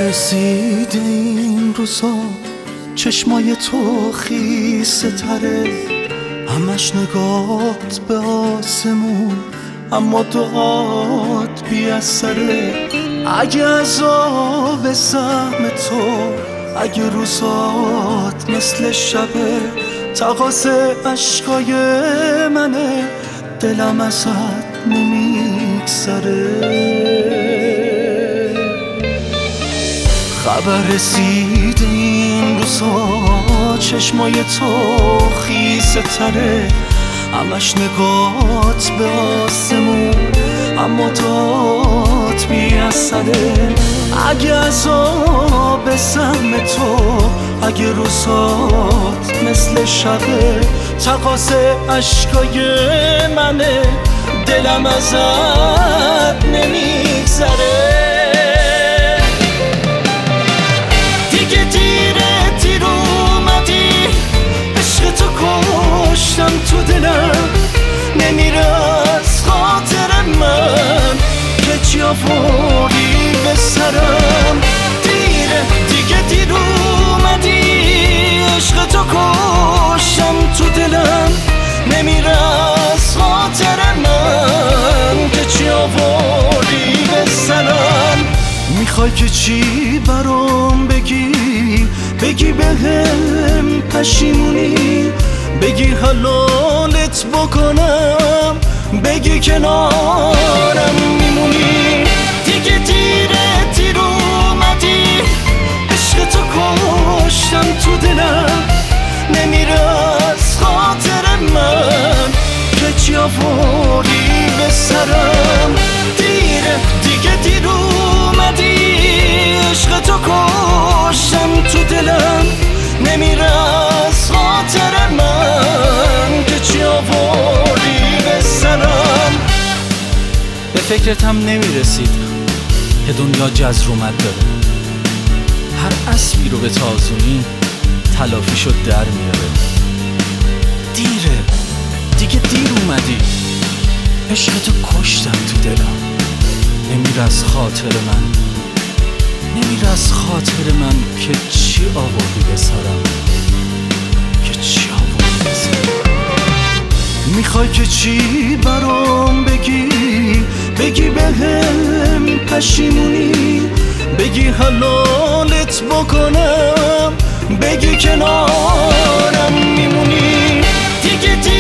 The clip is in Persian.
رسیده این روزا چشمای تو خیسه تره، همش نگات به آسمون اما دعات بی اثره. اگه عذاب سهم تو، اگه روزات مثل شبه، تقاص عشقای منه، دلم ازت نمیگذره. خبر رسیده این روزا چشمای تو خیسه تره، همش نگات به آسمون اما داد بی اثره. اگه عذاب سهم تو، اگه روزات مثل شبه، تقاص عشقای منه، دلم ازت نمیگذره. دیگه دیره دیر اومدی، عشق تو کشتم تو دلم، نمیره از خاطر من که چی آوردی به سرم. دیره دیگه دیر اومدی، عشق تو کشتم تو دلم، نمیره از خاطر من که چی آوردی به سرم. میخوای که چی برام بگی، بگی بهم پشیمونی، بگی حلالت بکنم، بگی کنارم میمونی. دیگه دیره دیر اومدی، عشق تو کشتم تو دلم، نمیره از خاطر من که چی آوردی به سرم. دیره دیگه دیر اومدی، عشق تو کشتم تو دلم، نمیره از خاطر من که چی آوردی به سرم. به فکرتم نمیرسید که دنیا جزرومت داره، هر اسبی رو به تازونی تلافیشو در میاره. دیره دیگه دیر اومدی، عشق تو کشتم تو دلم، نمیره از خاطر من، نمیره از خاطر من که چی آوردی به سرم، که چی آوردی به سرم. میخوای که چی برام بگی، بگی بهم پشیمونی، بگی حلالت بکنم، بگی کنارم میمونی. دیگه